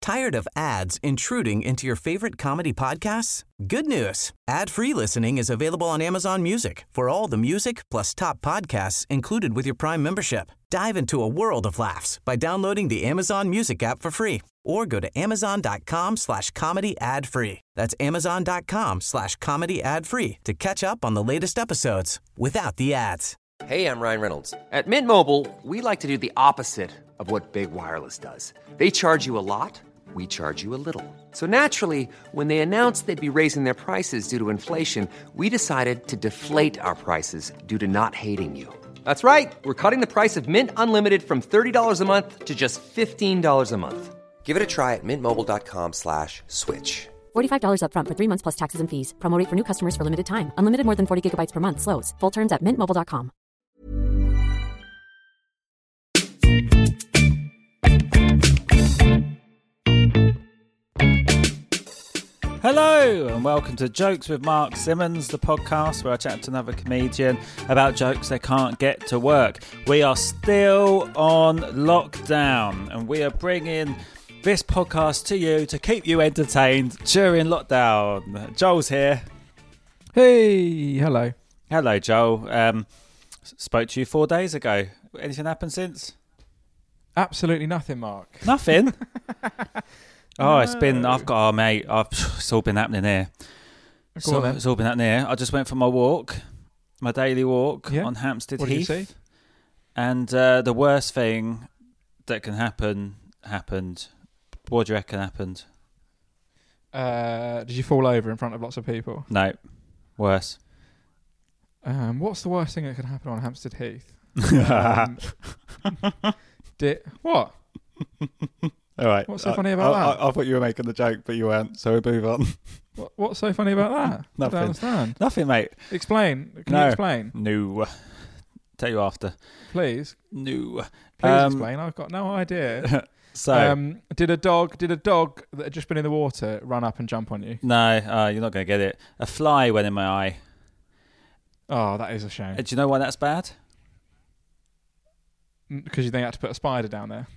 Tired of ads intruding into your favorite comedy podcasts? Good news. Ad-free listening is available on Amazon Music for all the music plus top podcasts included with your Prime membership. Dive into a world of laughs by downloading the Amazon Music app for free or go to amazon.com/comedy ad-free. That's amazon.com/comedy ad-free to catch up on the latest episodes without the ads. Hey, I'm Ryan Reynolds. At Mint Mobile, we like to do the opposite of what Big Wireless does. They charge you a lot, we charge you a little. So naturally, when they announced they'd be raising their prices due to inflation, we decided to deflate our prices due to not hating you. That's right. We're cutting the price of Mint Unlimited from $30 a month to just $15 a month. Give it a try at mintmobile.com/switch. $45 up front for 3 months plus taxes and fees. Promo rate for new customers for limited time. Unlimited more than 40 gigabytes per month. Slows full terms at mintmobile.com. Hello and welcome to Jokes with Mark Simmons, the podcast where I chat to another comedian about jokes they can't get to work. We are still on lockdown and we are bringing this podcast to you to keep you entertained during lockdown. Joel's here. Hey, hello. Hello, Joel. Spoke to you 4 days ago. Anything happened since? Absolutely nothing, Mark. Nothing? It's all been happening here. It's all been happening here. I just went for my daily walk on Hampstead Heath. What did you see? And the worst thing that can happen happened. What do you reckon happened? Did you fall over in front of lots of people? No, worse. What's the worst thing that could happen on Hampstead Heath? What? All right. What's so funny about that? I thought you were making the joke, but you weren't, so we move on. What's so funny about that? Nothing. I don't understand. Nothing, mate. Explain. Can you explain? No. Tell you after. Please. No. Please explain. I've got no idea. So, did a dog that had just been in the water run up and jump on you? No, you're not going to get it. A fly went in my eye. Oh, that is a shame. Do you know why that's bad? Because you think you had to put a spider down there.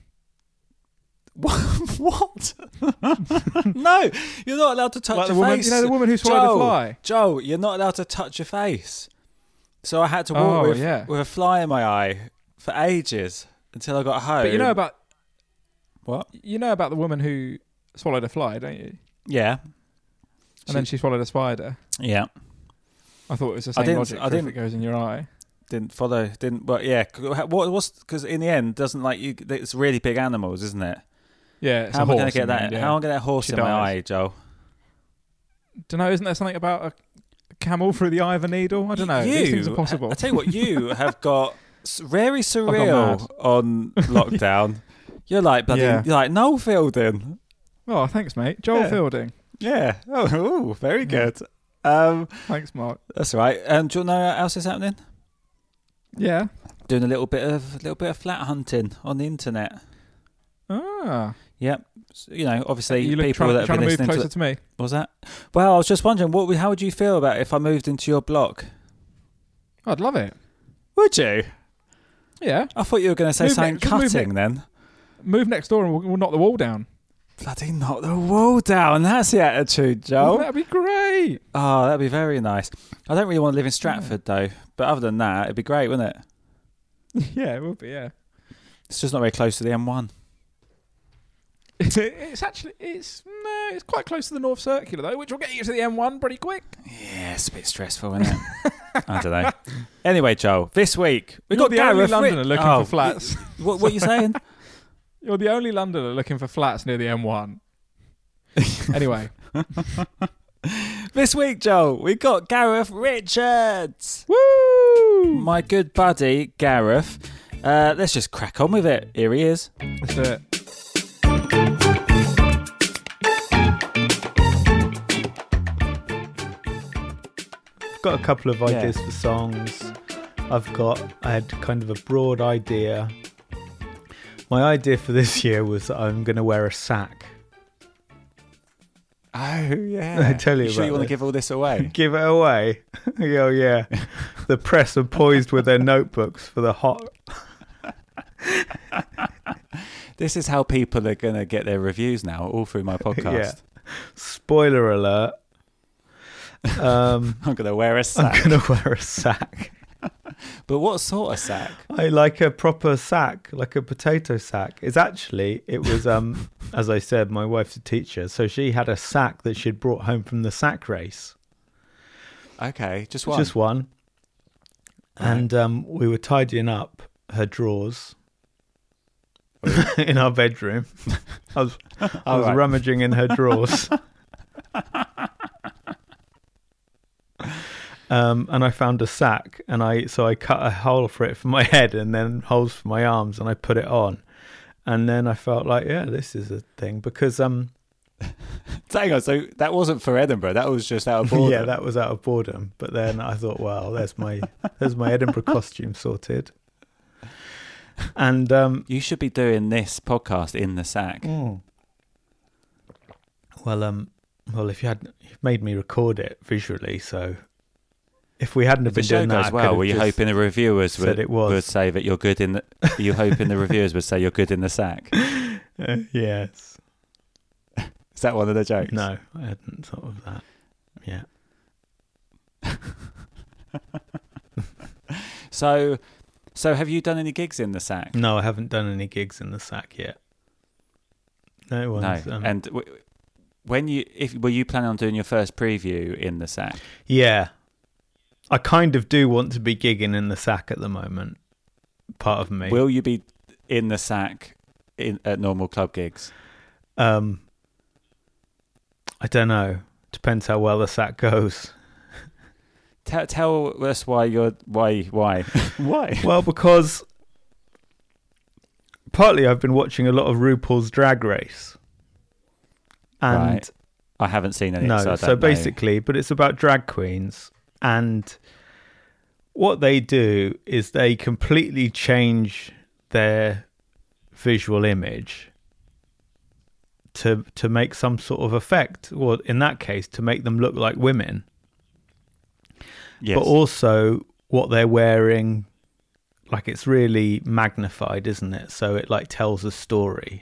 What? No, you're not allowed to touch your face. You know the woman who swallowed a fly? Joe, you're not allowed to touch your face. So I had to walk with a fly in my eye for ages until I got home. But you know about... What? You know about the woman who swallowed a fly, don't you? Yeah. And then she swallowed a spider. Yeah. I thought it was the same logic if it goes in your eye. But yeah. Because in the end, it's really big animals, isn't it? Yeah, it's How am I going to get that? How am I going to get a horse in my eye, Joe? Don't know. Isn't there something about a camel through the eye of a needle? I don't know. These things are possible. I tell you what, you have got very surreal on lockdown. You're like You're like Noel Fielding. Oh, thanks, mate. Joel Fielding. Yeah. Oh, very good. Thanks, Mark. That's right. Do you want to know what else is happening? Yeah. Doing a little bit of flat hunting on the internet. Ah. Yep. You know, obviously, people that have been listening to closer to me. What was that? Well, I was just wondering, how would you feel about if I moved into your block? I'd love it. Would you? Yeah. I thought you were going to say something cutting then. Move next door and we'll knock the wall down. Bloody knock the wall down. That's the attitude, Joe. That'd be great. Oh, that'd be very nice. I don't really want to live in Stratford, though. But other than that, it'd be great, wouldn't it? Yeah, it would be, yeah. It's just not very close to the M1. It's quite close to the North Circular, though, which will get you to the M1 pretty quick. Yeah, it's a bit stressful, isn't it? I don't know. Anyway, Joel, this week we've got the only Londoner looking for flats. What are you saying? You're the only Londoner looking for flats near the M1. Anyway. This week, Joel, we got Gareth Richards. Woo! My good buddy, Gareth. Let's just crack on with it. Here he is. Let's do it. I've got a couple of ideas for songs. I had kind of a broad idea. My idea for this year was that I'm going to wear a sack. Oh, yeah. I tell you sure you want to give all this away? Give it away? Oh, yeah. The press are poised with their notebooks for the hot... This is how people are going to get their reviews now, all through my podcast. Yeah. Spoiler alert. I'm going to wear a sack. I'm going to wear a sack. But what sort of sack? I like a proper sack, like a potato sack. It was, as I said, my wife's a teacher, so she had a sack that she'd brought home from the sack race. Okay, just one. Just one. And we were tidying up her drawers in our bedroom. I was rummaging in her drawers. And I found a sack, and I cut a hole for it for my head and then holes for my arms, and I put it on. And then I felt like, yeah, this is a thing, because Hang on, so that wasn't for Edinburgh, that was just out of boredom. Yeah, that was out of boredom. But then I thought, well, there's my Edinburgh costume sorted. And you should be doing this podcast in the sack. Well, if you've made me record it visually, so if we hadn't have been doing that, were you hoping the reviewers would say that you're good in the? You hoping the reviewers would say you're good in the sack? Yes. Is that one of the jokes? No, I hadn't thought of that. Yeah. So have you done any gigs in the sack? No, I haven't done any gigs in the sack yet. No one's. No. And were you planning on doing your first preview in the sack? Yeah. I kind of do want to be gigging in the sack at the moment. Part of me. Will you be in the sack at normal club gigs? I don't know. Depends how well the sack goes. Tell us why you're why why? Well, because partly I've been watching a lot of RuPaul's Drag Race, and right. I haven't seen any. No, so I don't so know. basically, but it's about drag queens, and what they do is they completely change their visual image to make some sort of effect, or in that case, to make them look like women. Yes. But also what they're wearing, like, it's really magnified, isn't it? So it like tells a story.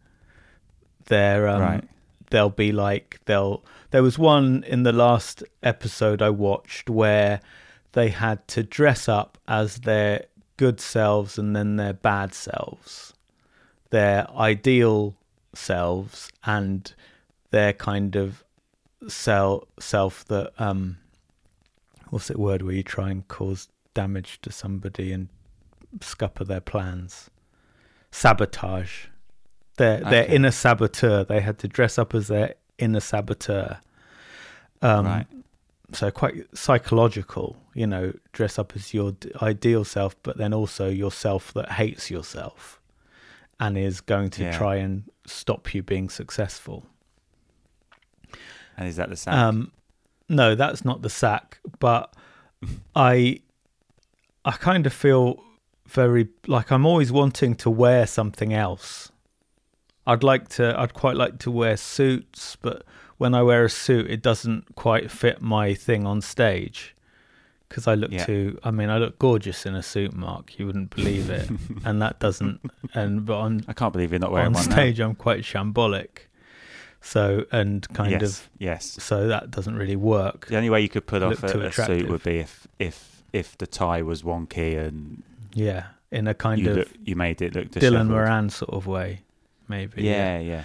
Right. They'll be like, there was one in the last episode I watched where they had to dress up as their good selves and then their bad selves, their ideal selves and their kind of self that what's that word where you try and cause damage to somebody and scupper their plans? Sabotage. Their inner saboteur. They had to dress up as their inner saboteur. Right. So quite psychological, dress up as your ideal self, but then also yourself that hates yourself and is going to try and stop you being successful. And is that the sack? No, that's not the sack, but I kind of feel very like I'm always wanting to wear something else. I'd quite like to wear suits, but when I wear a suit, it doesn't quite fit my thing on stage because I look I look gorgeous in a suit, Mark. You wouldn't believe it, and that doesn't. I can't believe you're not wearing one on stage. Now. I'm quite shambolic. So so that doesn't really work. The only way you could put off a suit would be if the tie was wonky and in a kind of you made it look disheveled. Dylan Moran sort of way, maybe. Yeah.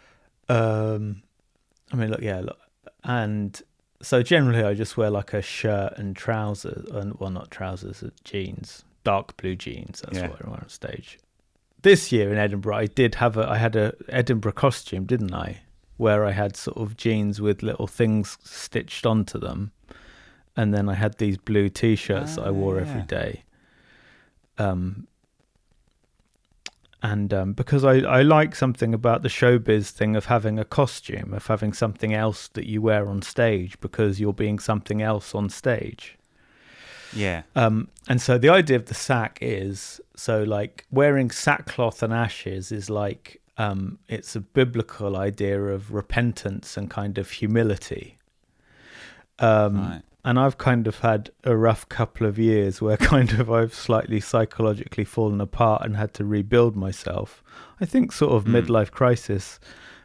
Look, and so generally I just wear like a shirt and trousers, not trousers, jeans, dark blue jeans. That's what I wear on stage. This year in Edinburgh, I had a Edinburgh costume, didn't I? Where I had sort of jeans with little things stitched onto them. And then I had these blue T-shirts that I wore every day. Because I like something about the showbiz thing of having a costume, of having something else that you wear on stage because you're being something else on stage. Yeah. And so the idea of the sack is, so like wearing sackcloth and ashes is like, it's a biblical idea of repentance and kind of humility. Right. And I've kind of had a rough couple of years where kind of I've slightly psychologically fallen apart and had to rebuild myself. I think sort of midlife crisis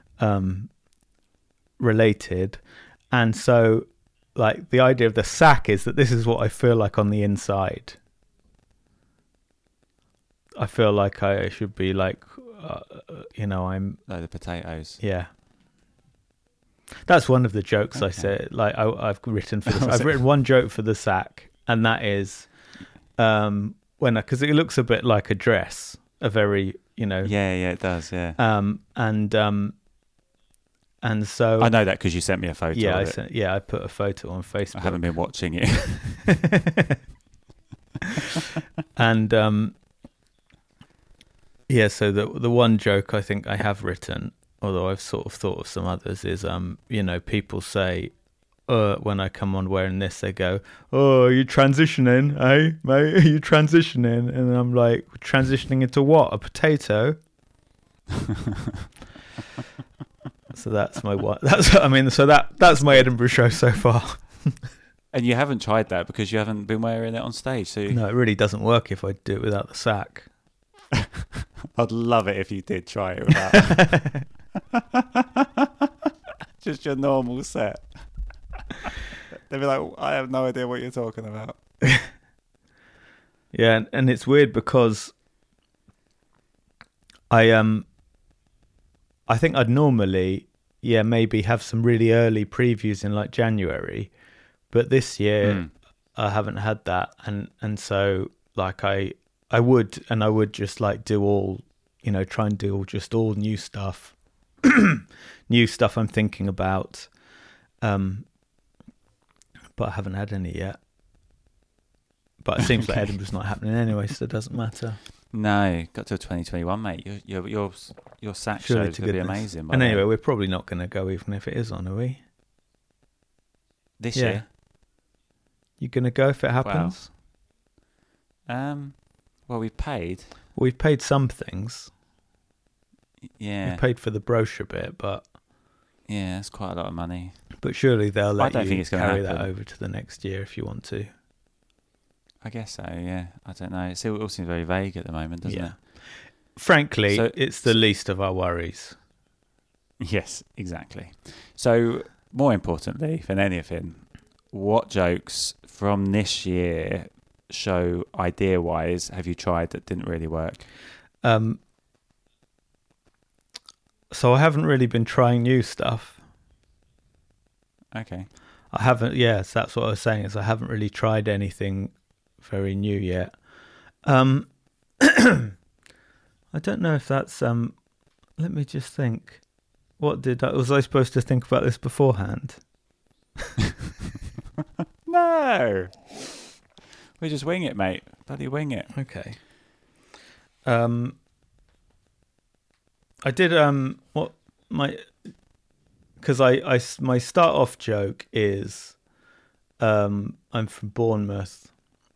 related. And so like the idea of the sack is that this is what I feel like on the inside. I feel like I should be like, I'm... Like the potatoes. Yeah. That's one of the jokes I said. Like I've written for this. I've written one joke for the sack, and that is because it looks a bit like a dress, a very Yeah, it does. Yeah. And so I know that because you sent me a photo. Yeah, I put a photo on Facebook. I haven't been watching it. And so the one joke I think I have written, although I've sort of thought of some others, is people say when I come on wearing this, they go, "Oh, are you transitioning, eh, mate? Are you transitioning?" And I'm like, "Transitioning into what? A potato?" So that's my what. That's my Edinburgh show so far. And you haven't tried that because you haven't been wearing it on stage. So no, it really doesn't work if I do it without the sack. I'd love it if you did try it without just your normal set. They'd be like, I have no idea what you're talking about. Yeah, and it's weird because I think I'd normally maybe have some really early previews in like January, but this year I haven't had that, and so like I would just like do all, try and do just all new stuff, new stuff I'm thinking about, but I haven't had any yet. But it seems like Edinburgh's not happening anyway, so it doesn't matter. No, got to 2021, mate. Your sack show is going to be amazing. And anyway, we're probably not going to go even if it is on, are we? This year? You going to go if it happens? Well, we've paid. We've paid some things. Yeah. We've paid for the brochure bit, but... Yeah, it's quite a lot of money. But surely they'll let think you it's gonna carry happen. that over to the next year if you want to. I guess so, yeah. I don't know. It all seems very vague at the moment, doesn't it? Frankly, it's the least of our worries. Yes, exactly. So, more importantly than anything, what jokes from this year show idea-wise have you tried that didn't really work? So I haven't really been trying new stuff. Okay. I haven't, yes, that's what I was saying, is I haven't really tried anything very new yet. I don't know if that's, let me just think. Was I supposed to think about this beforehand? No. We just wing it, mate. Bloody wing it. Okay. I did my start off joke is I'm from Bournemouth.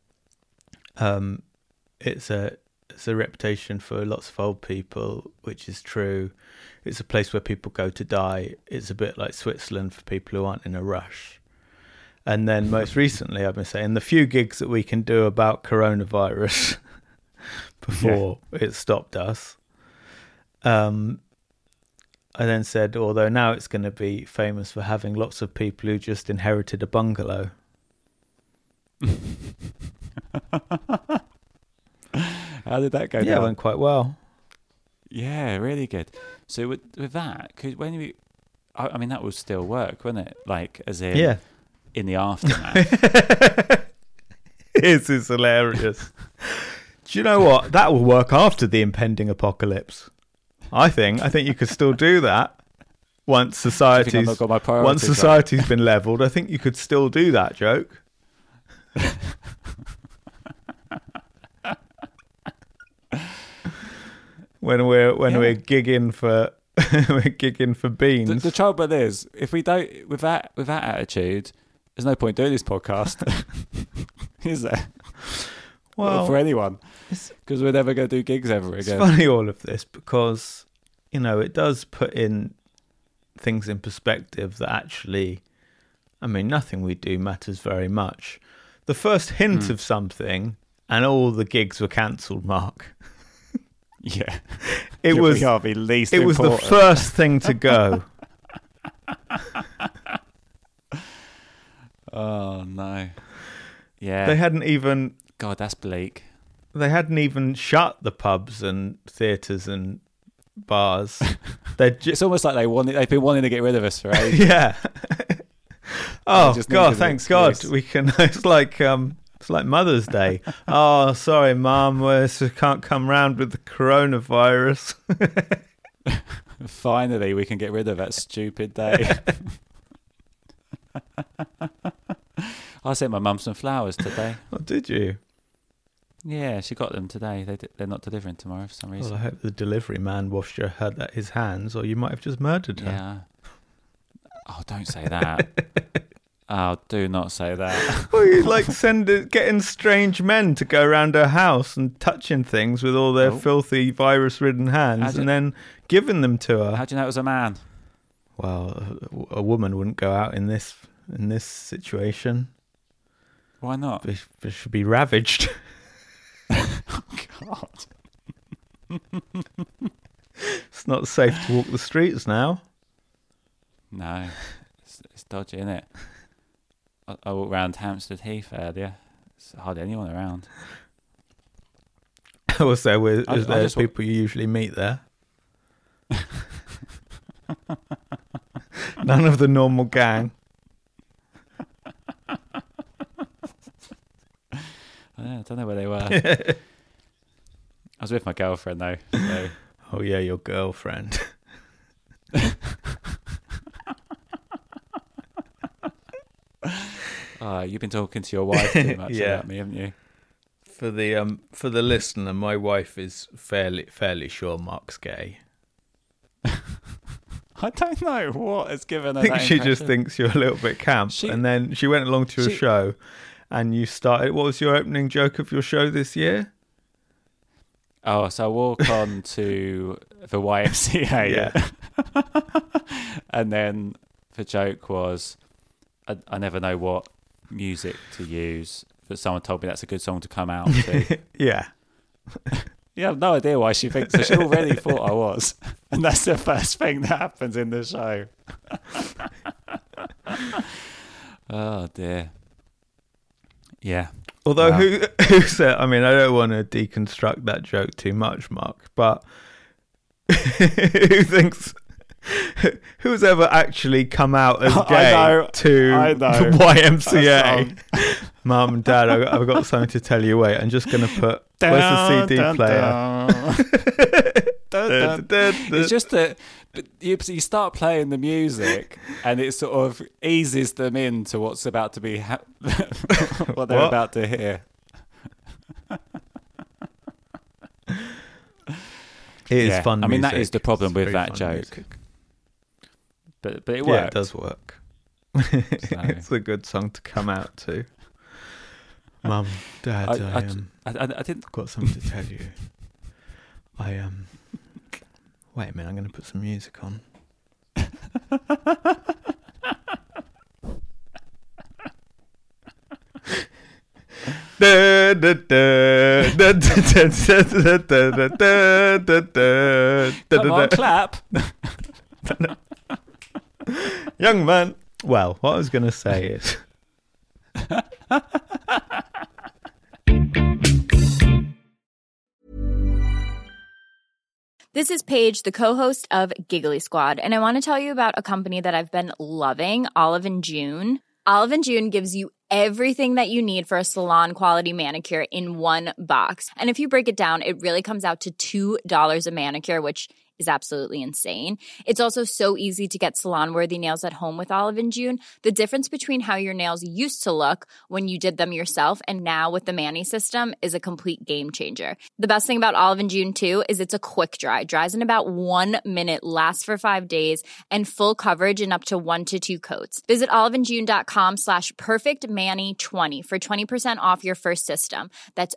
It's a reputation for lots of old people, which is true. It's a place where people go to die. It's a bit like Switzerland for people who aren't in a rush. And then most recently, I've been saying the few gigs that we can do about coronavirus before it stopped us. I then said, although now it's going to be famous for having lots of people who just inherited a bungalow. How did that go? Yeah, down? it went quite well. Yeah, really good. So with that, I mean, that would still work, wouldn't it? Like, as in, in the aftermath. This is hilarious. Do you know what? That will work after the impending apocalypse. I think you could still do that once society's been leveled. I think you could still do that joke. when we're gigging for beans. The trouble is, if we don't with that attitude, there's no point doing this podcast, is there? Well, for anyone, because we're never going to do gigs ever again. It's funny all of this because it does put in things in perspective that actually I mean, nothing we do matters very much. The first hint of something, and all the gigs were cancelled, Mark. Yeah. It was the least It was important. the first thing to go. Oh, no. Yeah. They hadn't even God, that's bleak. shut the pubs and theatres and bars. They're It's just almost like they've been wanting to get rid of us for ages. yeah. Oh just God! needed an Thanks God, excuse. we can. It's like Mother's Day. Oh, sorry, Mum, we can't come round with the coronavirus. Finally, we can get rid of that stupid day. I sent my mum some flowers today. Oh, did you? Yeah, she got them today. They're not delivering tomorrow for some Well, reason. I hope the delivery man washed his hands, or you might have just murdered her. Yeah. Oh, don't say that. Oh, do not say that. Well, you like getting strange men to go around her house and touching things with all their filthy virus-ridden hands, and then giving them to her. How do you know it was a man? Well, a woman wouldn't go out in this situation. Why not? They should be ravaged. God. It's not safe to walk the streets now. No, it's dodgy, isn't it? I walked around Hampstead Heath earlier. There's hardly anyone around. Was there I just people you usually meet there? None of the normal gang. I don't know where they were. I was with my girlfriend though. So. Oh yeah, your girlfriend. You've been talking to your wife too much Yeah. about me, haven't you? For the listener, my wife is fairly sure Mark's gay. I don't know what has given her I think that she just impression. thinks you're a little bit camp. And then she went along to a show, and you started. What was your opening joke of your show this year? Oh, so I walk on to the YMCA. Yeah. And then the joke was, I never know what music to use, but someone told me that's a good song to come out to. Yeah. You have no idea why she thinks so. She already thought I was. And that's the first thing that happens in the show. Oh, dear. Yeah. Although Wow. who said? I mean, I don't want to deconstruct that joke too much, Mark. But who thinks? Who's ever actually come out as gay to I know. the YMCA? Mum and Dad, I've got something to tell you. Wait, I'm just going to put. Where's the CD player? It's just that you start playing the music and it sort of eases them into what's about to be what they're about to hear. It is fun. I mean, that music. is the problem It's with very that fun joke. music. But it works. Yeah, it does work. It's a good song to come out to. Mum, Dad, I didn't. I've got something to tell you. Wait a minute, I'm going to put some music on. Come on, clap. Young man. Well, what I was going to say is... This is Paige, the co-host of Giggly Squad, and I want to tell you about a company that I've been loving, Olive & June. Olive & June gives you everything that you need for a salon-quality manicure in one box. And if you break it down, it really comes out to $2 a manicure, which is absolutely insane. It's also so easy to get salon-worthy nails at home with Olive & June. The difference between how your nails used to look when you did them yourself and now with the Mani system is a complete game changer. The best thing about Olive & June, too, is it's a quick dry. Dries in about 1 minute, lasts for 5 days, and full coverage in up to 1 to 2 coats. Visit oliveandjune.com/perfectmani20 for 20% off your first system. That's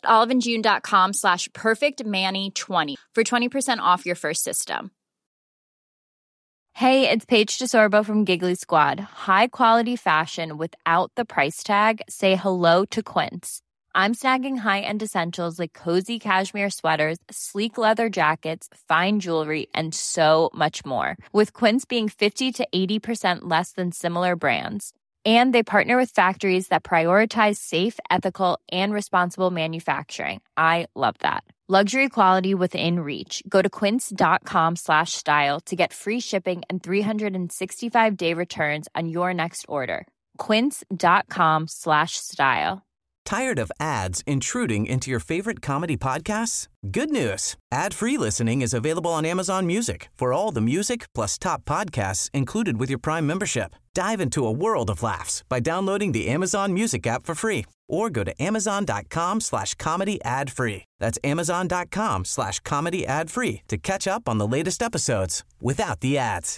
oliveandjune.com/perfectmani20 for 20% off your first system. Hey, it's Paige DeSorbo from Giggly Squad. High quality fashion without the price tag. Say hello to Quince. I'm snagging high-end essentials like cozy cashmere sweaters, sleek leather jackets, fine jewelry, and so much more. With Quince being 50 to 80% less than similar brands. And they partner with factories that prioritize safe, ethical, and responsible manufacturing. I love that. Luxury quality within reach. Go to quince.com/style to get free shipping and 365-day returns on your next order. Quince.com/style. Tired of ads intruding into your favorite comedy podcasts? Good news. Ad-free listening is available on Amazon Music for all the music plus top podcasts included with your Prime membership. Dive into a world of laughs by downloading the Amazon Music app for free or go to amazon.com/comedy ad-free. That's amazon.com/comedy ad-free to catch up on the latest episodes without the ads.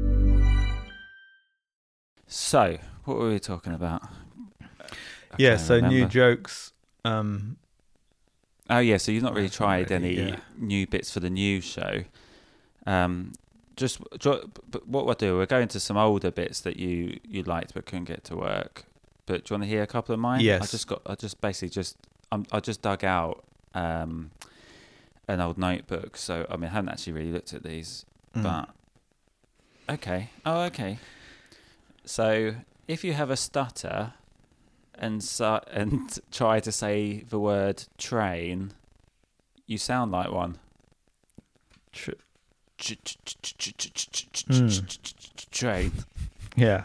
So, what were we talking about? Yeah, so new jokes. Oh yeah, so you've not really tried any new bits for the new show. But what we'll do, we'll go into some older bits that you liked but couldn't get to work. But do you want to hear a couple of mine? Yes. I just dug out an old notebook. So I mean, I haven't actually really looked at these, but okay. Oh, okay. So if you have a stutter and try to say the word train, you sound like one. Train. Yeah.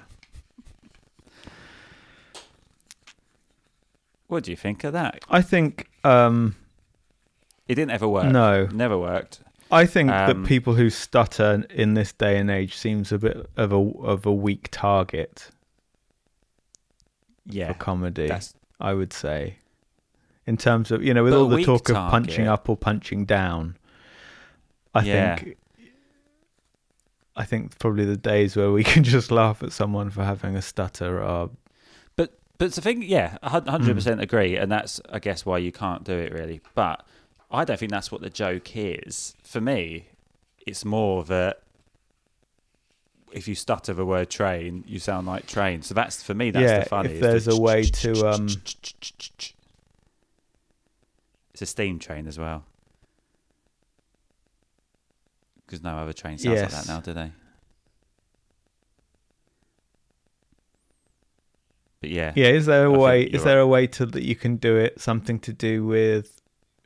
What do you think of that? I think it didn't ever work. No, never worked. I think that people who stutter in this day and age seems a bit of a weak target. Yeah, for comedy, I would say, in terms of, with but all the talk target of punching up or punching down, I think probably the days where we can just laugh at someone for having a stutter are. But the thing, 100% agree, and that's, I guess, why you can't do it really. But I don't think that's what the joke is. For me, it's more that if you stutter the word train, you sound like train. So that's, for me, that's the funny. If there's a way to it's a steam train as well, because no other train sounds like that now, do they? But yeah, is there a way? Is there a way to that you can do it? Something to do with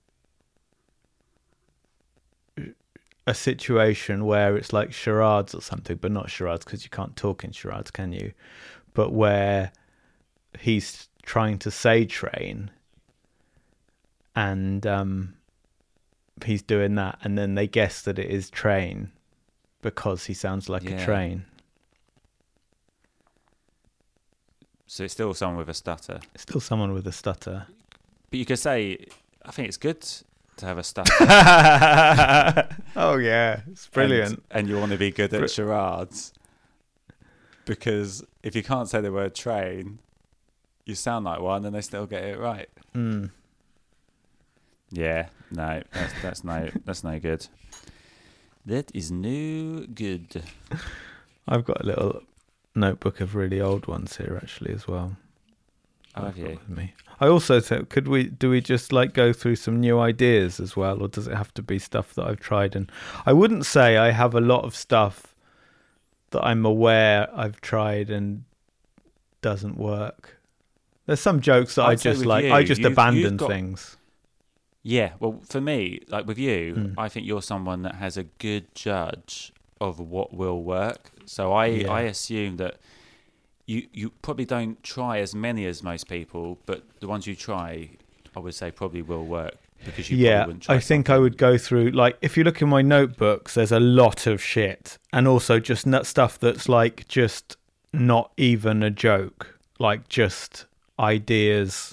a situation where it's like charades or something, but not charades because you can't talk in charades, can you? But where he's trying to say train, and he's doing that, and then they guess that it is train because he sounds like a train. So it's still someone with a stutter. It's still someone with a stutter. But you could say, I think it's good to have a stutter. Oh yeah, it's brilliant. And you want to be good at charades, because if you can't say the word train, you sound like one, and they still get it right. Yeah, no, that's no good. That is no good. I've got a little notebook of really old ones here actually as well. Have you? With me. I also said, do we just like go through some new ideas as well, or does it have to be stuff that I've tried? And I wouldn't say I have a lot of stuff that I'm aware I've tried and doesn't work. There's some jokes that I just like. I just abandon things. Yeah, well, for me, like with you, I think you're someone that has a good judge of what will work. So I assume that you probably don't try as many as most people, but the ones you try, I would say, probably will work, because you probably wouldn't try I think I would go through, like, if you look in my notebooks, there's a lot of shit, and also just stuff that's like just not even a joke, like just ideas.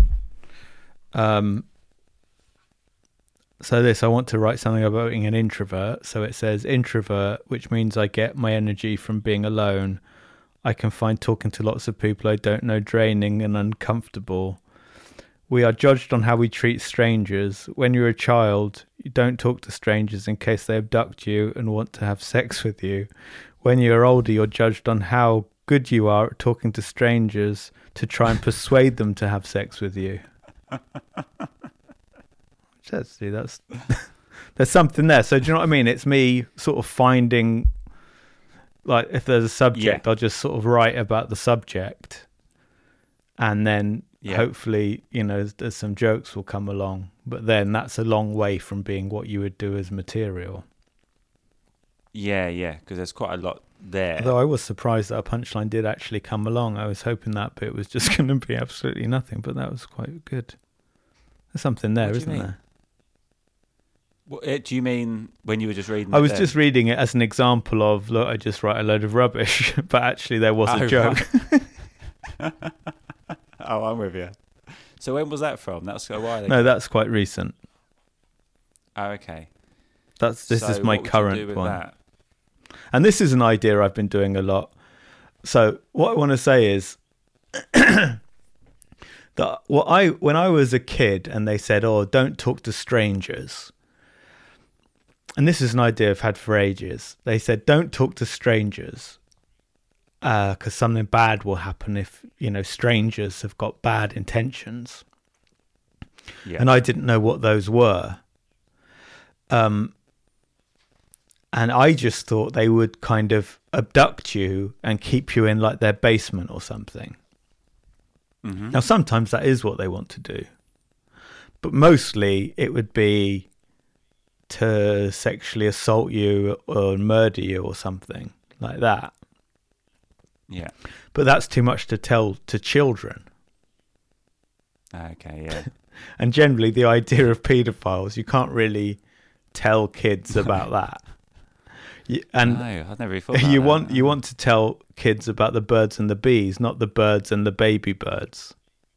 So I want to write something about being an introvert. So it says introvert, which means I get my energy from being alone. I can find talking to lots of people I don't know draining and uncomfortable. We are judged on how we treat strangers. When you're a child, you don't talk to strangers in case they abduct you and want to have sex with you. when you're older, you're judged on how good you are at talking to strangers to try and persuade them to have sex with you. That's there's something there. So do you know what I mean? It's me sort of finding, like, if there's a subject, I'll just sort of write about the subject, and then hopefully, there's some jokes will come along. But then that's a long way from being what you would do as material. Yeah, because there's quite a lot there. Although I was surprised that a punchline did actually come along. I was hoping that bit was just going to be absolutely nothing, but that was quite good. There's something there, isn't there? What, do you mean when you were just reading it? I was just reading it as an example of, look, I just write a load of rubbish, but actually there was a joke. Right. Oh, I'm with you. So when was that from? That's a while ago. No, that's quite recent. Oh, okay. This is my current one. That? And this is an idea I've been doing a lot. So what I want to say is that when I was a kid and they said, oh, don't talk to strangers. And this is an idea I've had for ages. They said, don't talk to strangers because something bad will happen if, strangers have got bad intentions. Yeah. And I didn't know what those were. And I just thought they would kind of abduct you and keep you in like their basement or something. Mm-hmm. Now, sometimes that is what they want to do. But mostly it would be to sexually assault you or murder you or something like that. Yeah. But that's too much to tell to children. Okay, yeah. And generally the idea of paedophiles, you can't really tell kids about that. And no, I've never really thought about you want to tell kids about the birds and the bees, not the birds and the baby birds.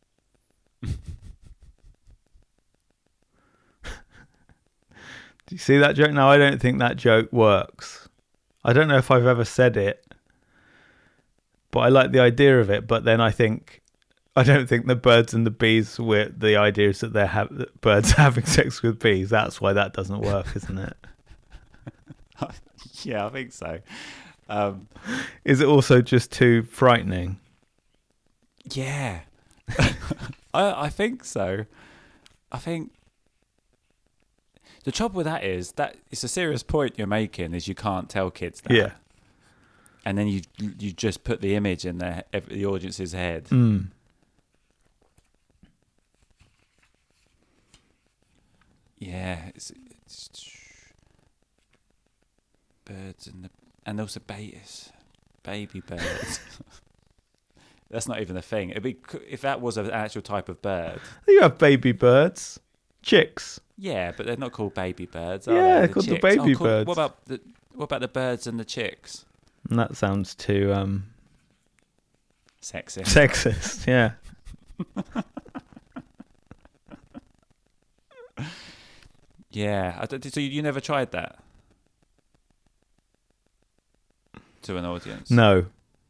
Do you see that joke? No, I don't think that joke works. I don't know if I've ever said it, but I like the idea of it. But then I don't think the birds and the bees, the idea is that birds having sex with bees. That's why that doesn't work, isn't it? Yeah, I think so. Is it also just too frightening? Yeah. I think so. I think the trouble with that is that it's a serious point you're making is you can't tell kids that. Yeah. And then you just put the image in the audience's head. Mm. Yeah, it's birds and also baby birds. That's not even a thing. It'd be if that was an actual type of bird. You have baby birds, chicks. Yeah, but they're not called baby birds. Yeah, they're called the baby birds. What about the birds and the chicks? And that sounds too sexist. Sexist, yeah. Yeah. So you never tried that to an audience? No.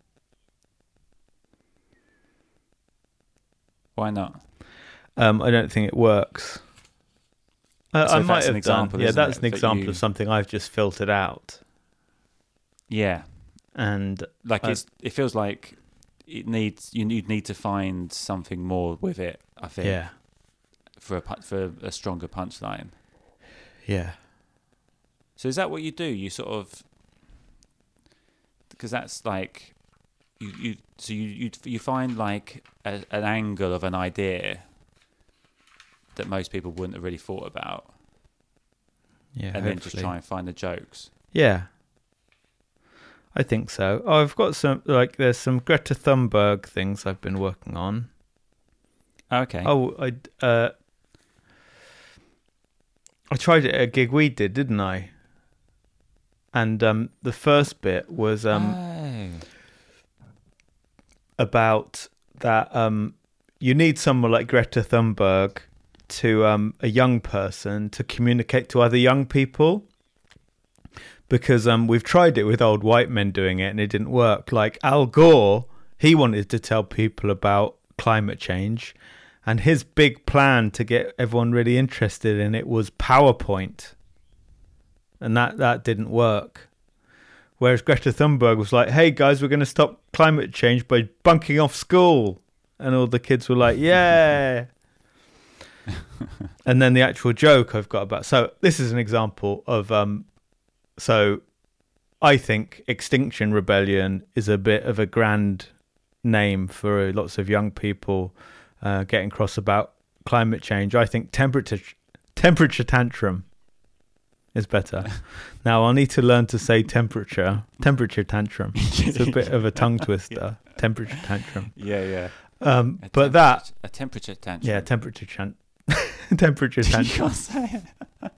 Why not? I don't think it works. I might have example, done. Yeah, that's an example of something I've just filtered out. Yeah, and it feels like you'd need to find something more with it. I think. Yeah. For a stronger punchline. Yeah. So is that what you do? You sort of, because that's like you find like an angle of an idea that most people wouldn't have really thought about. Yeah. And then just try and find the jokes. Yeah. I think so. Oh, I've got there's some Greta Thunberg things I've been working on. Okay. Oh, I tried it at a gig we did, didn't I? And the first bit was about that you need someone like Greta Thunberg to a young person to communicate to other young people. Because we've tried it with old white men doing it and it didn't work. Like Al Gore, he wanted to tell people about climate change. And his big plan to get everyone really interested in it was PowerPoint. And that didn't work. Whereas Greta Thunberg was like, hey guys, we're going to stop climate change by bunking off school. And all the kids were like, yeah. And then the actual joke I've got about... So this is an example of... So I think Extinction Rebellion is a bit of a grand name for lots of young people getting cross about climate change. I think temperature tantrum is better. Now I'll need to learn to say temperature tantrum. It's a bit of a tongue twister. Yeah. Temperature tantrum. Yeah. But that a temperature tantrum. Yeah, temperature temperature You tantrum. can't say it.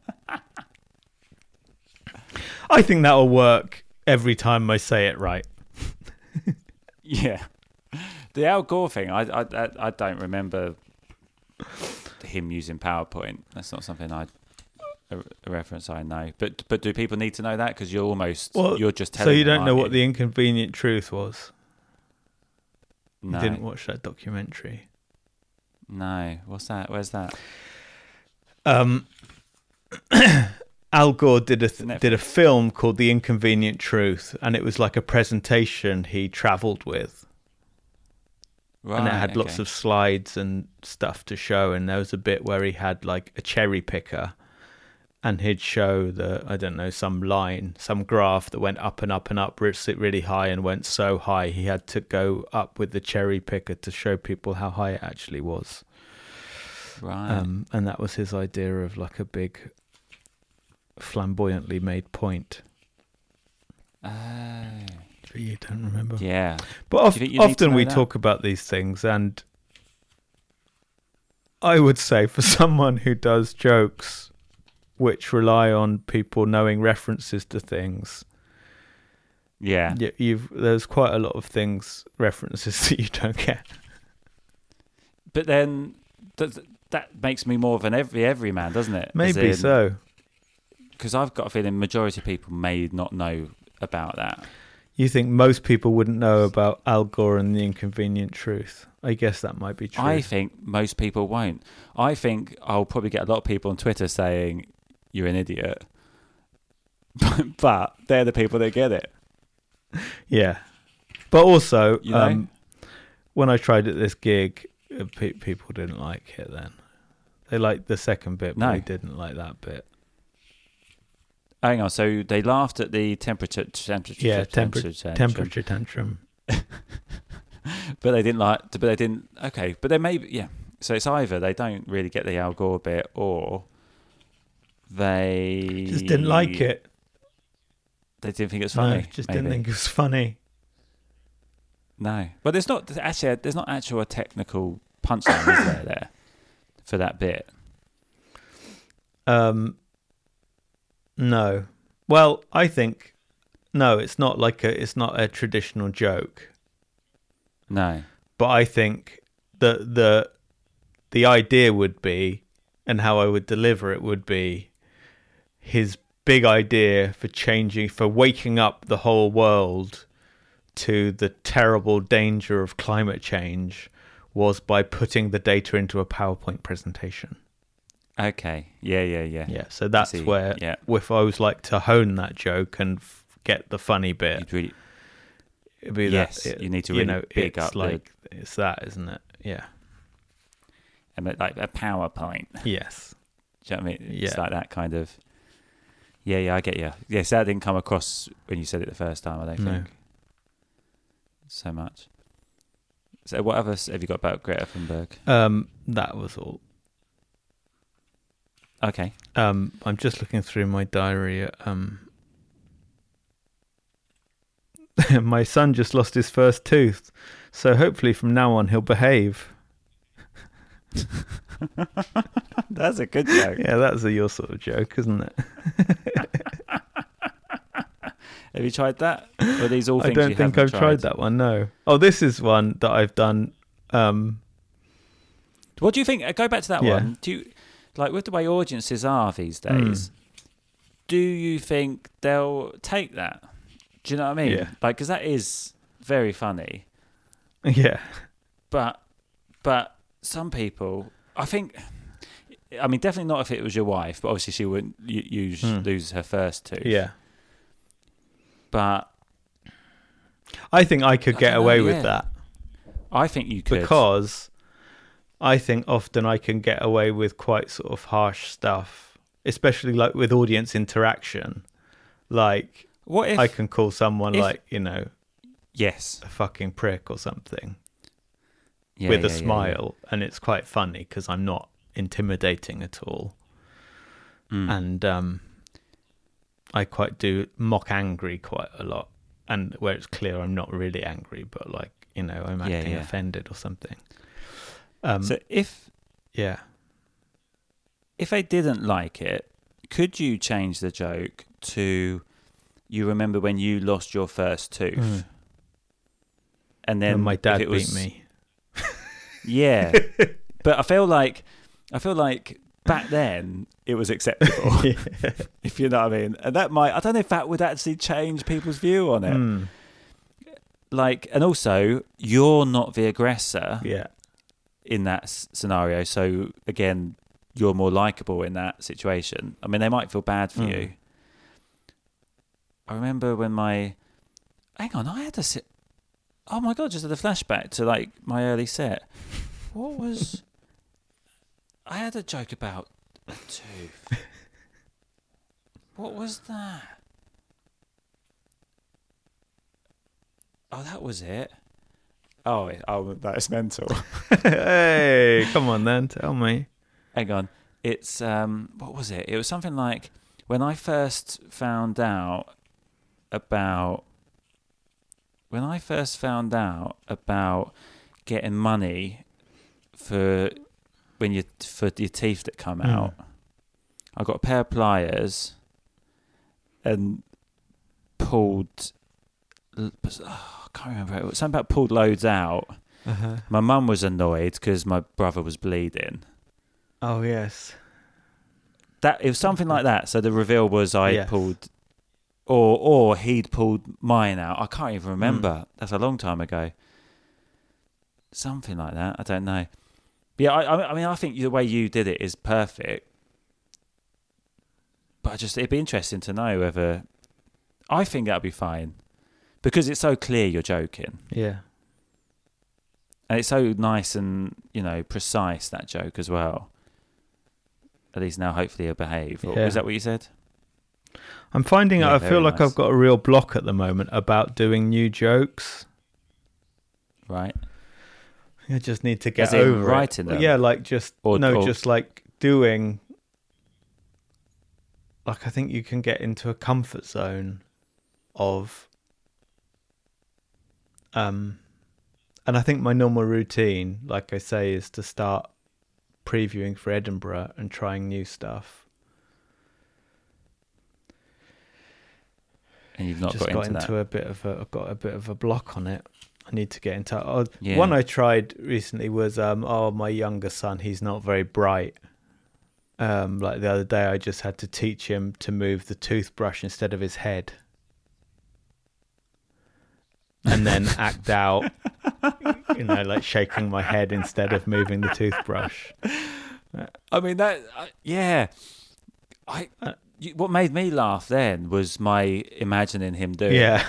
I think that'll work every time I say it right. Yeah. The Al Gore thing, I don't remember him using PowerPoint. That's not something a reference I know. But do people need to know that? Because you're just telling So you them, don't know aren't what you? the inconvenient truth was? No. You didn't watch that documentary? No. What's that? Where's that? Al Gore did Netflix. did a film called The Inconvenient Truth, and it was like a presentation he travelled with. Right, And it had lots okay. of slides and stuff to show, and there was a bit where he had like a cherry picker, and he'd show some line, some graph that went up and up and up, sit really high and went so high he had to go up with the cherry picker to show people how high it actually was. Right. And that was his idea of like a big flamboyantly made point. Oh. You don't remember? Yeah. But Do you think you need to often know we that? talk about these things, and I would say for someone who does jokes which rely on people knowing references to things, Yeah. there's quite a lot of references that you don't get. But then that makes me more of an everyman, doesn't it? Maybe so. Because I've got a feeling majority of people may not know about that. You think most people wouldn't know about Al Gore and The Inconvenient Truth? I guess that might be true. I think most people won't. I think I'll probably get a lot of people on Twitter saying you're an idiot. But they're the people that get it. Yeah. But also, You know? when I tried at this gig, people didn't like it then. They liked the second bit, but No. they didn't like that bit. Hang on, so they laughed at the temperature Temperature tantrum. but they didn't okay, but then maybe, yeah. So it's either they don't really get the Al Gore bit, or they Just didn't like it. They didn't think it was funny. No, just maybe. didn't think it was funny. No, but there's not actual a technical punchline is there for that bit. No. Well, I think no. It's not a traditional joke. No. But I think the idea would be, and how I would deliver it would be, his big idea for waking up the whole world to the terrible danger of climate change was by putting the data into a PowerPoint presentation. Okay. Yeah. Yeah, so that's see. where, Yeah. if I was like to hone that joke and get the funny bit, You'd really, it'd be yes, that. you need to really big it's up like it's that, isn't it? Yeah. like a PowerPoint. Yes. Do you know what I mean? It's Yeah. like that kind of. Yeah, I get you. Yes, that didn't come across when you said it the first time, I don't No. think. So much. So what else have you got about Greta Thunberg? That was all. Okay. I'm just looking through my diary. My son just lost his first tooth, so hopefully from now on he'll behave. That's a good joke. Yeah, that's your sort of joke, isn't it? Have you tried that? Or are these all I things don't you think haven't I've tried that one. No. Oh, this is one that I've done. What do you think? Go back to that Yeah. one. Do you, like, with the way audiences are these days, do you think they'll take that? Do you know what I mean? Yeah. Like, because that is very funny. Yeah. But some people, I think, I mean, definitely not if it was your wife, but obviously she wouldn't lose her first tooth. Yeah. But I think I could get away with that. I think you could. Because I think often I can get away with quite sort of harsh stuff, especially like with audience interaction. Like, what if I can call someone like, you know, yes, a fucking prick or something yeah, with yeah, a smile, and it's quite funny because I'm not intimidating at all. And I quite do mock angry quite a lot, and where it's clear I'm not really angry, but like, you know, I'm acting offended or something. So if they didn't like it, could you change the joke to, you remember when you lost your first tooth? And then when my dad beat me. Yeah. But I feel like back then it was acceptable. If you know what I mean. And that might, I don't know if that would actually change people's view on it. Like, and also you're not the aggressor in that scenario. So again, you're more likable in that situation. I mean, they might feel bad for you. I remember when I had a oh my God, just had a flashback to like my early set. What was, I had a joke about a tooth. What was that? Oh, that was it. Oh, that's mental. Hey, come on then, tell me. Hang on. It's, what was it? It was something like, when I first found out about getting money for your teeth that come out, I got a pair of pliers and pulled. I can't remember. It was something about pulled loads out. My mum was annoyed because my brother was bleeding. Oh yes, it was something like that. So the reveal was I pulled, or he'd pulled mine out. I can't even remember. That's a long time ago. Something like that. I don't know. But yeah, I mean, I think the way you did it is perfect. But it'd be interesting to know whether. I think that'd be fine, because it's so clear you're joking. Yeah. And it's so nice and, you know, precise, that joke as well. At least now, hopefully, he'll behave. Or, is that what you said? I'm finding I feel like nice. I've got a real block at the moment about doing new jokes. Right. I just need to get over writing it. them? Yeah, like just just like doing. Like, I think you can get into a comfort zone of. And I think my normal routine, like I say, is to start previewing for Edinburgh and trying new stuff. And you've not Just got into that. I've got a bit of a block on it. I need to get into. One I tried recently was my younger son. He's not very bright. Like the other day, I just had to teach him to move the toothbrush instead of his head, and then act out, you know, like shaking my head instead of moving the toothbrush. I mean that, what made me laugh then was my imagining him doing. Yeah.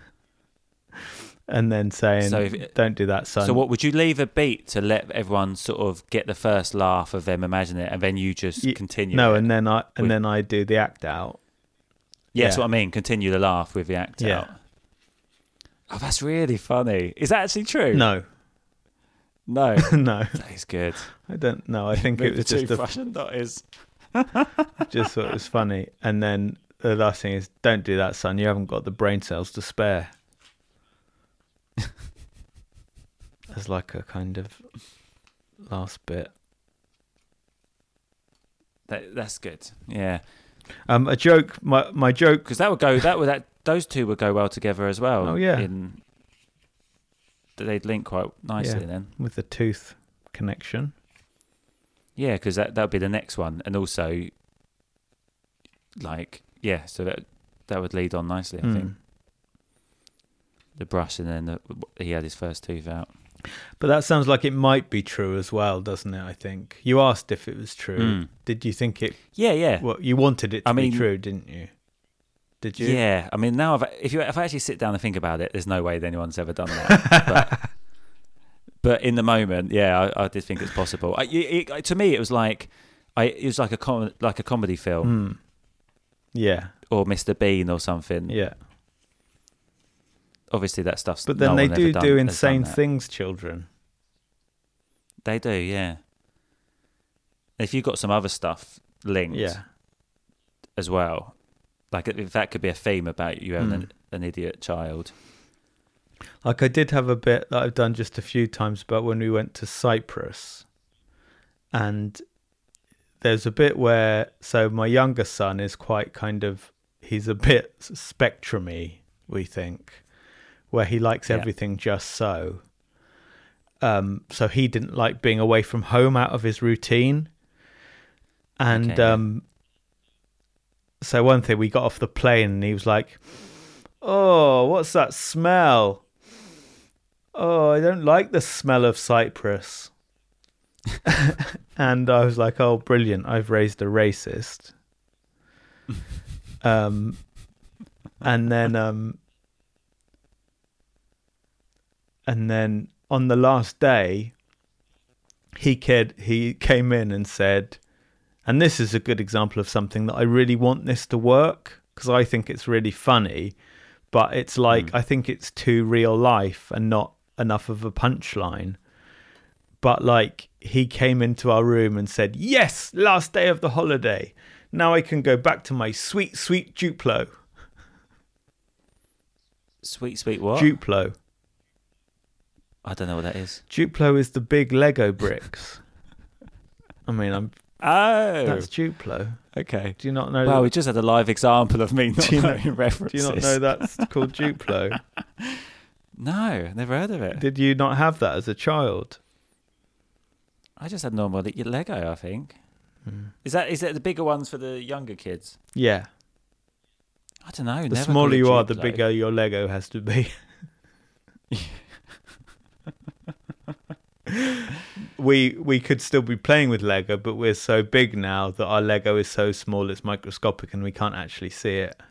And then saying, "Don't do that, son." So, what would you leave a beat to let everyone sort of get the first laugh of them imagining it, and then you just continue? No, and then I do the act out. Yeah, that's what I mean. Continue the laugh with the act out. Oh, that's really funny. Is that actually true? No. No. No. That is good. I don't know. I think it was just just thought it was funny. And then the last thing is, "Don't do that, son. You haven't got the brain cells to spare." As like a kind of last bit. That's good. Yeah. A joke. My joke, because those two would go well together as well. Oh yeah. They'd link quite nicely then with the tooth connection. Yeah, because that would be the next one, and also, like, so that would lead on nicely. I think the brush, and then he had his first tooth out. But that sounds like it might be true as well, doesn't it? I think you asked if it was true. Did you think it? Yeah. Well, you wanted it to be true, didn't you? Did you? Yeah, I mean, now if I actually sit down and think about it, there's no way that anyone's ever done that. but in the moment, yeah, I did think it's possible. To me, it was like a comedy film, Yeah, or Mr. Bean or something. yeah. Obviously, that stuff's. But then no they one ever do has insane done that. things, children. They do, yeah. If you've got some other stuff linked, Yeah. as well, like if that could be a theme about you having an idiot child. Like I did have a bit that I've done just a few times, but when we went to Cyprus, and there's a bit where, so my younger son is quite kind of, he's a bit spectrum-y, we think, where he likes everything just so. So he didn't like being away from home out of his routine. And so one thing, we got off the plane and he was like, "Oh, what's that smell? Oh, I don't like the smell of Cyprus." And I was like, "Oh, brilliant. I've raised a racist." And then on the last day, he came in and said, and this is a good example of something that I really want this to work, because I think it's really funny, but it's like, I think it's too real life and not enough of a punchline. But like, he came into our room and said, "Yes, last day of the holiday. Now I can go back to my sweet, sweet Duplo." Sweet, sweet what? Duplo. I don't know what that is. Duplo is the big Lego bricks. I mean, that's Duplo. Okay. Do you not know? Well, we just had a live example of me not knowing references. Do you not know that's called Duplo? No, never heard of it. Did you not have that as a child? I just had normal Lego, I think. Is that the bigger ones for the younger kids? Yeah. I don't know. The smaller you are, the bigger your Lego has to be. We could still be playing with Lego, but we're so big now that our Lego is so small it's microscopic and we can't actually see it.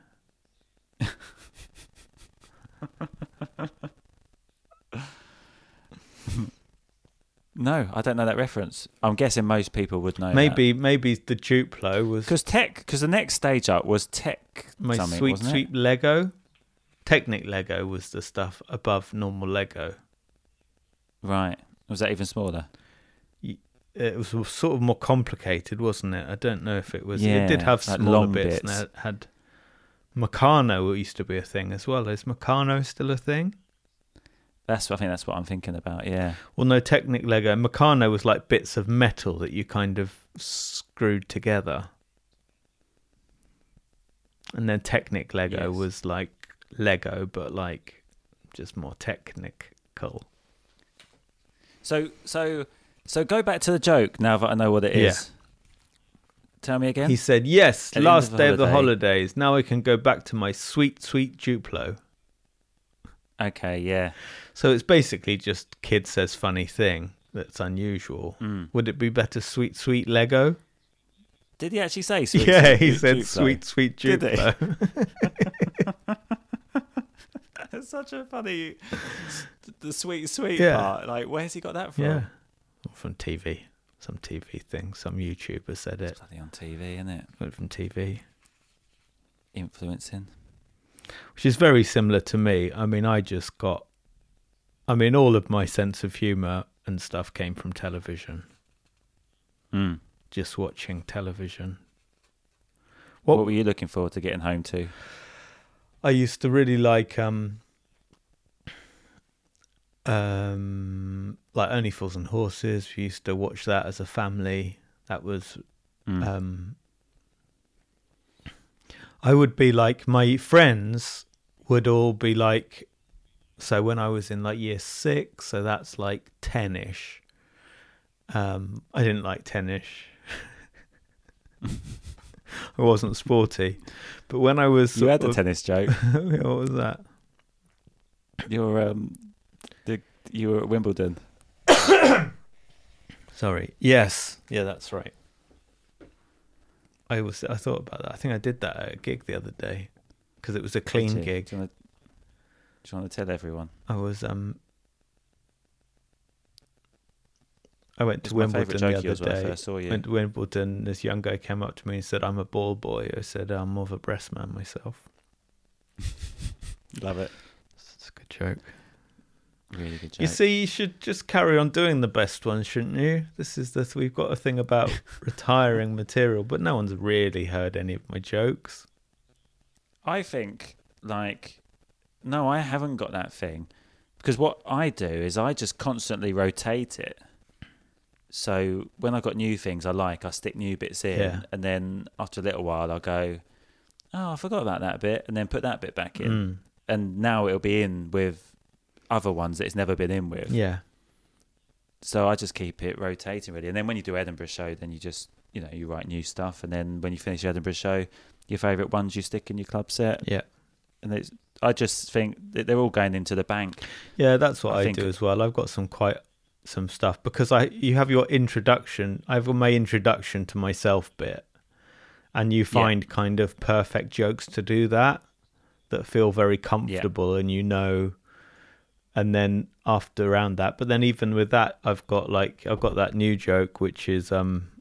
No, I don't know that reference. I'm guessing most people would know. Maybe the Duplo was because the next stage up was Tech. my something, sweet wasn't it? sweet Lego. Technic Lego was the stuff above normal Lego. Right. Was that even smaller? It was sort of more complicated, wasn't it? I don't know if it was. Yeah, it did have like smaller long bits. And it had Meccano used to be a thing as well. Is Meccano still a thing? I think that's what I'm thinking about. Yeah. Well, no, Technic Lego. Meccano was like bits of metal that you kind of screwed together, and then Technic Lego was like Lego, but like just more technical. So go back to the joke now that I know what it is. Tell me again. He said, "Yes, At last the day of the holiday. holidays. Now I can go back to my sweet, sweet Duplo." Okay, yeah. So it's basically just kid says funny thing that's unusual. Would it be better sweet, sweet Lego? Did he actually say sweet? Yeah, sweet he said Duplo? sweet, sweet Did he? Duplo. That's such a funny, the sweet Yeah. part. Like, where's he got that from? Yeah. From TV. Some TV thing. Some YouTuber said it. It's bloody on TV, isn't it? Got it from TV. Influencing. Which is very similar to me. I mean, all of my sense of humour and stuff came from television. Just watching television. What were you looking forward to getting home to? I used to really like Only Fools and Horses. We used to watch that as a family. That was I would be like, my friends would all be like, so when I was in like year 6, so that's like 10ish. I didn't like 10ish. I wasn't sporty. But when I was... You had a tennis joke. What was that? You were at Wimbledon. Sorry. Yes. Yeah, that's right. I thought about that. I think I did that at a gig the other day. because it was a clean Did you? gig. Do you want to tell everyone? I was I went to It's my favourite Wimbledon joke the of yours other when I day. first saw you. Went to Wimbledon. This young guy came up to me and said, "I'm a ball boy." I said, "I'm more of a breast man myself." Love it. It's a good joke. Really good joke. You see, you should just carry on doing the best ones, shouldn't you? We've got a thing about retiring material, but no one's really heard any of my jokes. I think, no, I haven't got that thing. Because what I do is I just constantly rotate it. So when I've got new things I stick new bits in. Yeah. And then after a little while, I'll go, oh, I forgot about that bit. And then put that bit back in. And now it'll be in with other ones that it's never been in with. Yeah. So I just keep it rotating, really. And then when you do Edinburgh show, then you just, you write new stuff. And then when you finish your Edinburgh show, your favourite ones you stick in your club set. Yeah. And I just think that they're all going into the bank. Yeah, that's what I think do as well. I've got some stuff because you have your introduction. I've got my introduction to myself bit, and you find kind of perfect jokes to do that feel very comfortable, and and then after around that. But then even with that, I've got that new joke which is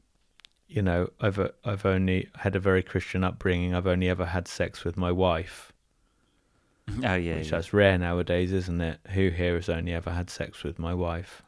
I've only had a very Christian upbringing. I've only ever had sex with my wife. Oh yeah, which that's rare nowadays, isn't it? Who here has only ever had sex with my wife?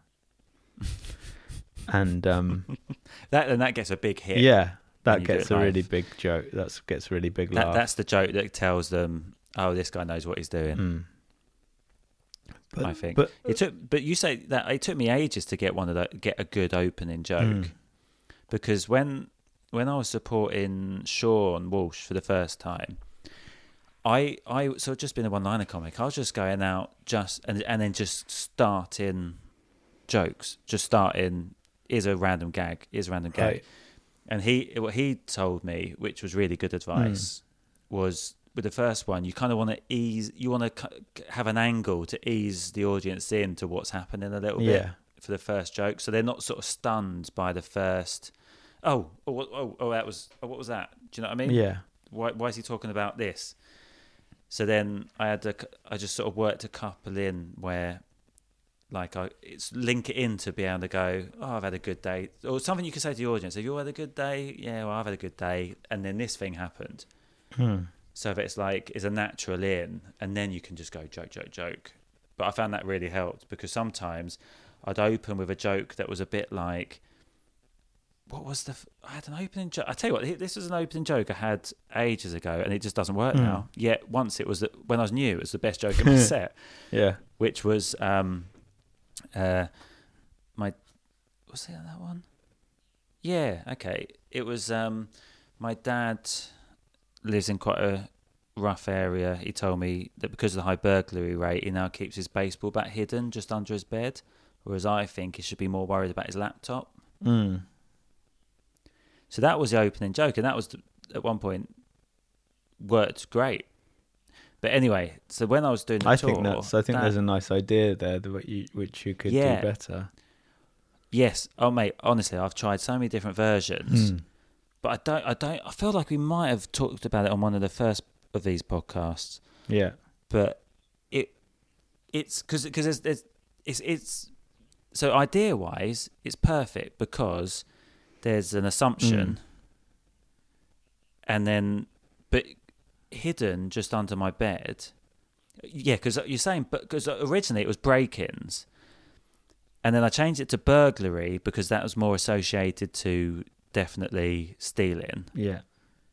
And that gets a big hit. Yeah, that gets a really big joke. That gets a really big laugh. That's the joke that tells them, oh, this guy knows what he's doing. But, I think. But you say that it took me ages to get get a good opening joke, because when I was supporting Sean Walsh for the first time, I so just been a one-liner comic. I was just going out and then just starting jokes, just starting. Here's a random gag. Right. And what he told me, which was really good advice, was with the first one, you kind of want to have an angle to ease the audience into what's happening a little bit for the first joke, so they're not sort of stunned by the first. Oh, that was. Oh, what was that? Do you know what I mean? Yeah. Why is he talking about this? So then I just sort of worked a couple in where, it's link it in to be able to go, oh, I've had a good day, or something you can say to the audience. Have you all had a good day? Yeah, well, I've had a good day, and then this thing happened. So if it's it's a natural in, and then you can just go joke. But I found that really helped, because sometimes I'd open with a joke that was a bit like, what was I had an opening joke. I tell you what, this was an opening joke I had ages ago, and it just doesn't work now. Yet once it was when I was new, it was the best joke in my set. Yeah, which was was it that one? Yeah, okay. It was my dad lives in quite a rough area. He told me that because of the high burglary rate, he now keeps his baseball bat hidden just under his bed, whereas I think he should be more worried about his laptop. So that was the opening joke, and that was at one point worked great. But anyway, so when I was doing the tour, I think there's a nice idea there which you could do better. Yes. Oh mate, honestly, I've tried so many different versions, but I feel like we might have talked about it on one of the first of these podcasts. Yeah. But it's because it's so idea wise, it's perfect because there's an assumption, and then but hidden just under my bed. Yeah, because you're saying, but because originally it was break-ins, and then I changed it to burglary because that was more associated to definitely stealing. Yeah.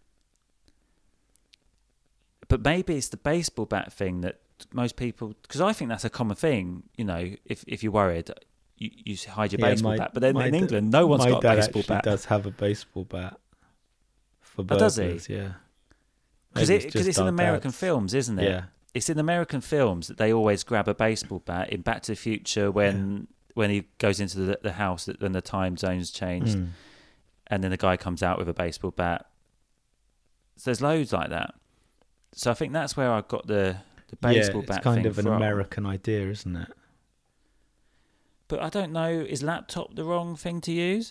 But maybe it's the baseball bat thing that most people, because I think that's a common thing. If you're worried, you hide your baseball bat. But then in England, no one's got a baseball bat. My dad actually does have a baseball bat for does burglars. he? Yeah. Because it's in American films, isn't it? Yeah. It's in American films that they always grab a baseball bat. In Back to the Future, when he goes into the house when the time zone's changed, and then the guy comes out with a baseball bat. So there's loads like that. So I think that's where I got the baseball bat thing from. It's kind of an American idea, isn't it? But I don't know, is laptop the wrong thing to use?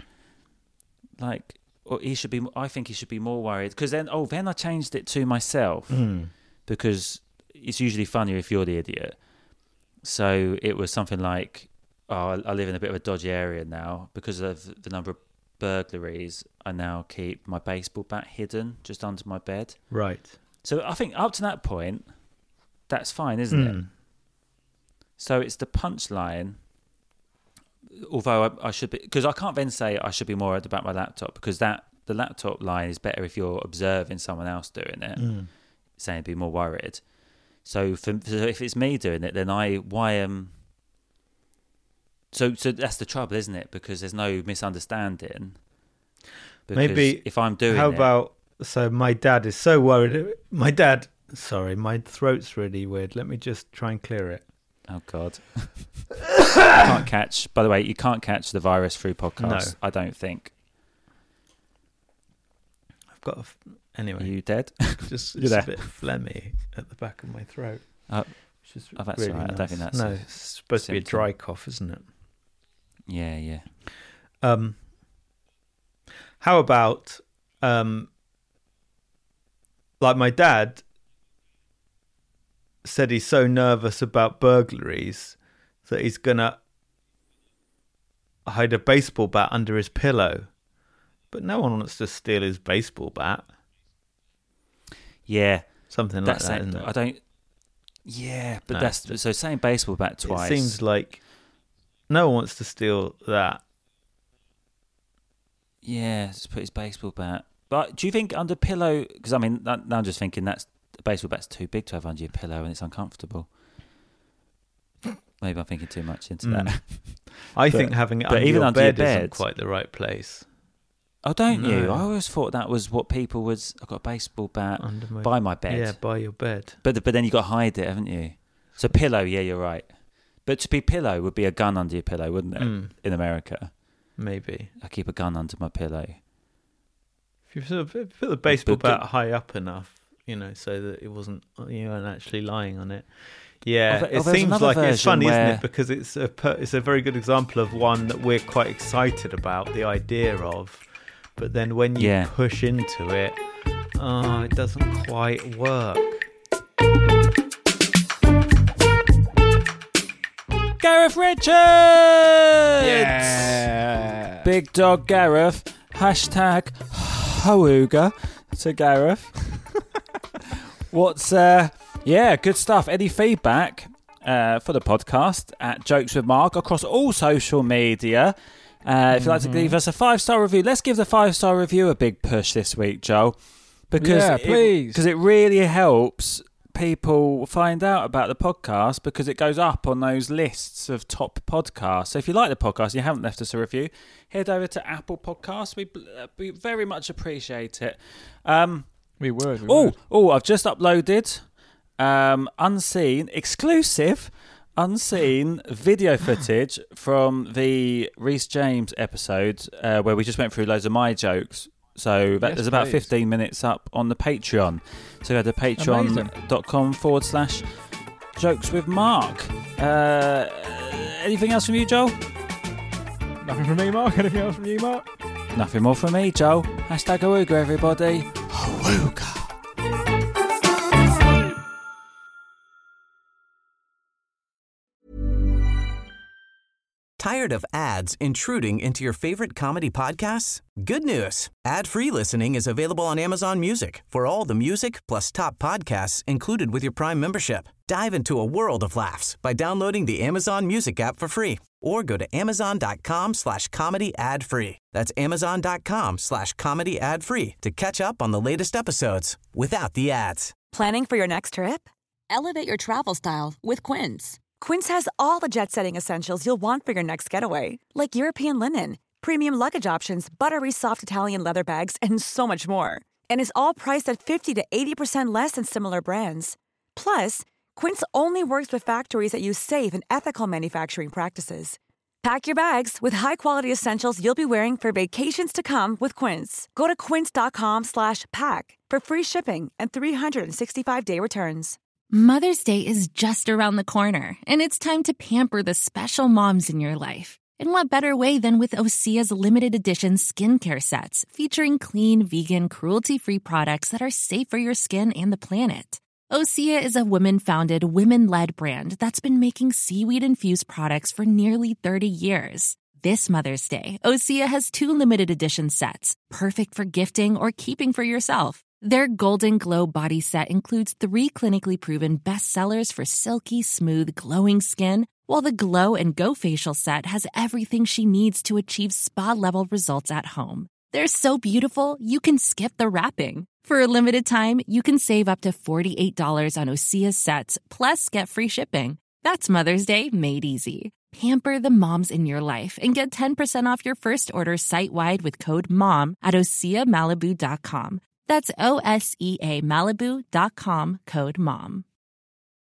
Or I think he should be more worried. Because then I changed it to myself. because it's usually funnier if you're the idiot. So it was something like, oh, I live in a bit of a dodgy area now. Because of the number of burglaries, I now keep my baseball bat hidden just under my bed. Right. So I think up to that point, that's fine, isn't it? So it's the punchline. Although I should be, because I can't then say I should be more about my laptop, because the laptop line is better if you're observing someone else doing it, saying be more worried. So if it's me doing it, then So that's the trouble, isn't it? Because there's no misunderstanding. Because maybe if I'm doing how about, so my dad is so worried. Sorry, my throat's really weird. Let me just try and clear it. Oh, God. By the way, you can't catch the virus through podcasts, No. I don't think. I've got anyway. Are you dead? Just You're it's there. a bit phlegmy at the back of my throat. That's really all right. I don't think that's no. a It's supposed to be a symptom. dry cough, isn't it? Yeah. How about like my dad said he's so nervous about burglaries that he's gonna hide a baseball bat under his pillow, but no one wants to steal his baseball bat. Yeah. Something like that, isn't it? I don't. Yeah, but No, that's so saying baseball bat twice. It seems like no one wants to steal that. Yeah, just put his baseball bat. But do you think under pillow? Because I mean, now I'm just thinking that's the baseball bat's too big to have under your pillow and it's uncomfortable. Maybe I'm thinking too much into that. I think having it under even your under your bed bed isn't quite the right place. Oh, don't you? No. I always thought that was what people was. I've got a baseball bat Under by my bed. Yeah, by your bed. But then you got to hide it, haven't you? So pillow, yeah, you're right. But to be pillow would be a gun under your pillow, wouldn't it? In America, maybe. I keep a gun under my pillow. If you sort of put the baseball bat high up enough, so that it wasn't, you weren't actually lying on it. Yeah, it seems like it's funny, isn't it? Because it's a very good example of one that we're quite excited about, the idea of. But then when you push into it, it doesn't quite work. Gareth Richards! Yeah! Big Dog Gareth. Hashtag Hawooga to Gareth. What's, good stuff. Any feedback for the podcast at Jokes with Mark across all social media? If you'd like to leave us a 5-star review, let's give the 5-star review a big push this week, Joel. Because please. Because it really helps people find out about the podcast, because it goes up on those lists of top podcasts. So if you like the podcast and you haven't left us a review, head over to Apple Podcasts. We very much appreciate it. We would. I've just uploaded unseen video footage from the Rhys James episode where we just went through loads of my jokes. So there's about 15 minutes up on the Patreon. So go to patreon.com/jokes with Mark. Anything else from you, Joel? Nothing from me, Mark. Anything else from you, Mark? Nothing more from me, Joel. Hashtag Awooga, everybody. Awooga. Tired of ads intruding into your favorite comedy podcasts? Good news. Ad-free listening is available on Amazon Music for all the music plus top podcasts included with your Prime membership. Dive into a world of laughs by downloading the Amazon Music app for free or go to amazon.com/comedy ad-free. That's amazon.com/comedy ad-free to catch up on the latest episodes without the ads. Planning for your next trip? Elevate your travel style with Quince. Quince has all the jet-setting essentials you'll want for your next getaway, like European linen, premium luggage options, buttery soft Italian leather bags, and so much more. And is all priced at 50 to 80% less than similar brands. Plus, Quince only works with factories that use safe and ethical manufacturing practices. Pack your bags with high-quality essentials you'll be wearing for vacations to come with Quince. Go to quince.com/pack for free shipping and 365-day returns. Mother's Day is just around the corner, and it's time to pamper the special moms in your life. And what better way than with Osea's limited edition skincare sets featuring clean, vegan, cruelty-free products that are safe for your skin and the planet. Osea is a women-founded, women-led brand that's been making seaweed-infused products for nearly 30 years. This Mother's Day, Osea has 2 limited edition sets, perfect for gifting or keeping for yourself. Their Golden Glow body set includes 3 clinically proven bestsellers for silky, smooth, glowing skin, while the Glow and Go facial set has everything she needs to achieve spa-level results at home. They're so beautiful, you can skip the wrapping. For a limited time, you can save up to $48 on Osea sets, plus get free shipping. That's Mother's Day made easy. Pamper the moms in your life and get 10% off your first order site-wide with code MOM at OseaMalibu.com. That's OSEA Malibu.com, code MOM.